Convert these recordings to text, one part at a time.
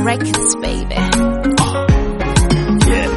Records, baby. Yeah.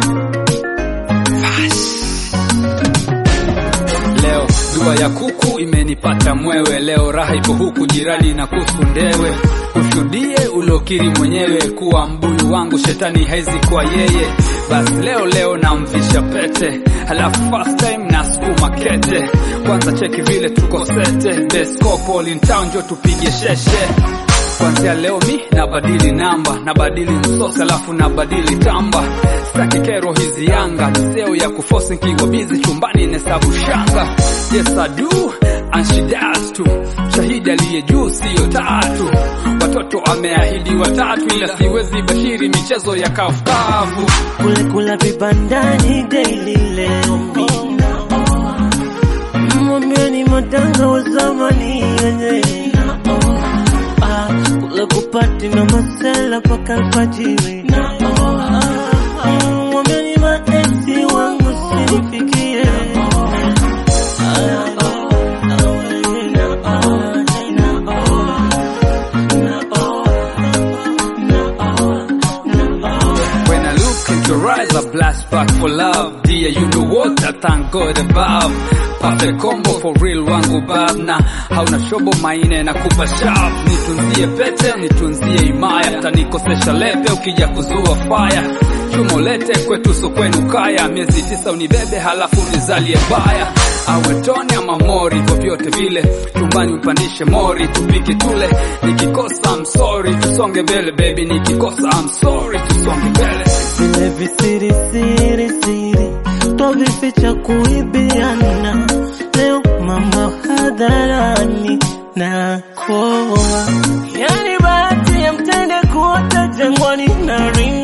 Leo dua ya kuku imenipata mwewe. Leo raha ipo huku jirani na kusundewe. Ushuhudie ulokiri mwenyewe kuwa mbuyu wangu shetani haizi kwa yeye. Basi leo namvisha pete, halafu first time nasukuma kete. Kwanza cheki vile tuko sete, best couple in town jo tupige sheshe. Kwanzia leo mi nabadili namba, nabadili msosi halafu nabadili tamba. Sitaki kero hizi yanga, niseo ya kuforce nikiwa busy chumbani nesabu shanga. Yes I do, and she does too. Shahidi aliye juu siyo tatu. Watoto ameahidi watatu, ila siwezi bashiri michezo ya kafukavu. Kula vibandani daily leo mina mwambieni matanga wa zamani yenye kula kupati na masela paka alfajiri mwambieni maesi wangu sinifikie. Rise a blast back for love. Dear, you know what? I thank God above. Perfect combo for real wangu bab. Na hauna shobo maine na kupa sharp. Nitunzie pete, nitunzie imaya. Tanikosesha lepe ukija kuzua fire. Chumolete kwetu so kwenu kaya. Miezi 9 unibebe halafu nizalie baya. Awe toni ama mori vyovyote vile. Tumbani upandishe mori tupike tule. Nikikosa I'm sorry tusonge mbele baby. Nikikosa I'm sorry tusonge mbele. Vile visiri siri tovificha kuibiana. Leo mama hadharani na koa. Yani bahati ya mtende kuota jangwani na ringa.